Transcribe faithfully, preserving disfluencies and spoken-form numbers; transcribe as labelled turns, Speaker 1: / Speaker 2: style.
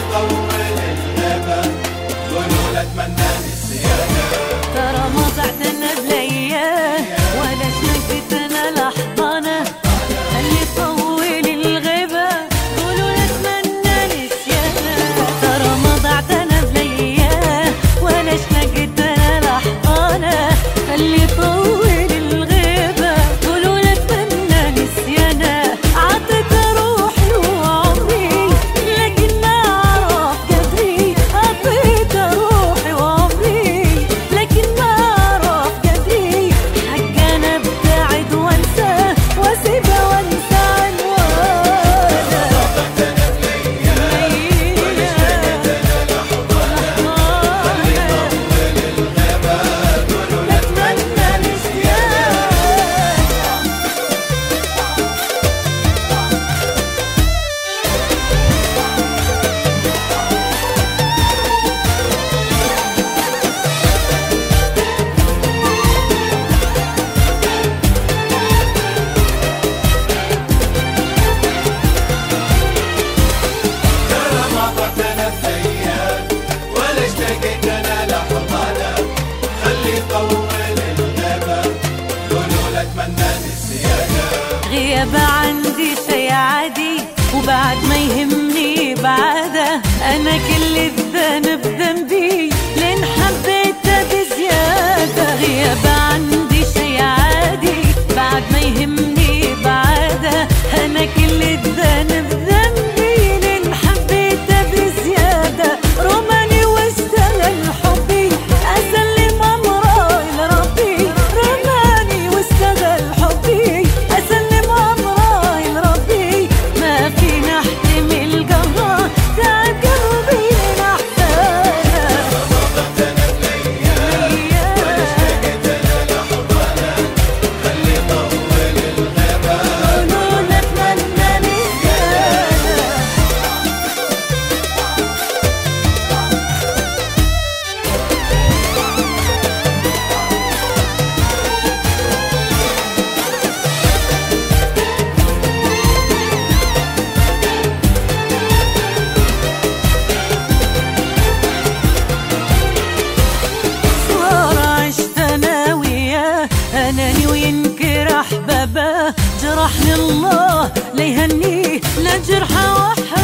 Speaker 1: طول الغابة قولوا لا اتمنى نسيانا.
Speaker 2: ترى ما بعدنا بلياه ولا شفتنا لحظانا خلي طول الغيبة قولوا لا اتمنى نسيانا. ترى ما بعدنا بلياه ولا شفتنا لحظانا خلي طول الغيبة قولوا لا اتمنى نسيانا. عطيت روحي وعمري لكن ما عرف قدري، عطيت روحي وعمري لكن ما عرف قدري. حق انا ابتعد وانسى واسيبه وانسى عنوانا. غياب عندي شي عادي وبعد ما يهمني بعده، أنا كل الذنب ذنبي لين حبيته بزيادة. غياب عندي شي عادي بعد ما يهمني بعده، أنا كل الذنب ذنبي لين حبيته بزيادة. رماني واستغل حبي أسلم أمره لربي، رماني واستغل حبي أسلم أمره لربي. ما فينا احتمل قهره تعب قلبي من أحسانه.
Speaker 1: ولا اشتقتنا لحضانه خلي طول الغابة
Speaker 2: قولوا لا اتمنى نسيانا. صار عشت انا وياه اناني وينكر احبابه. جرحني الله ليهنيه لا جرحه وحده.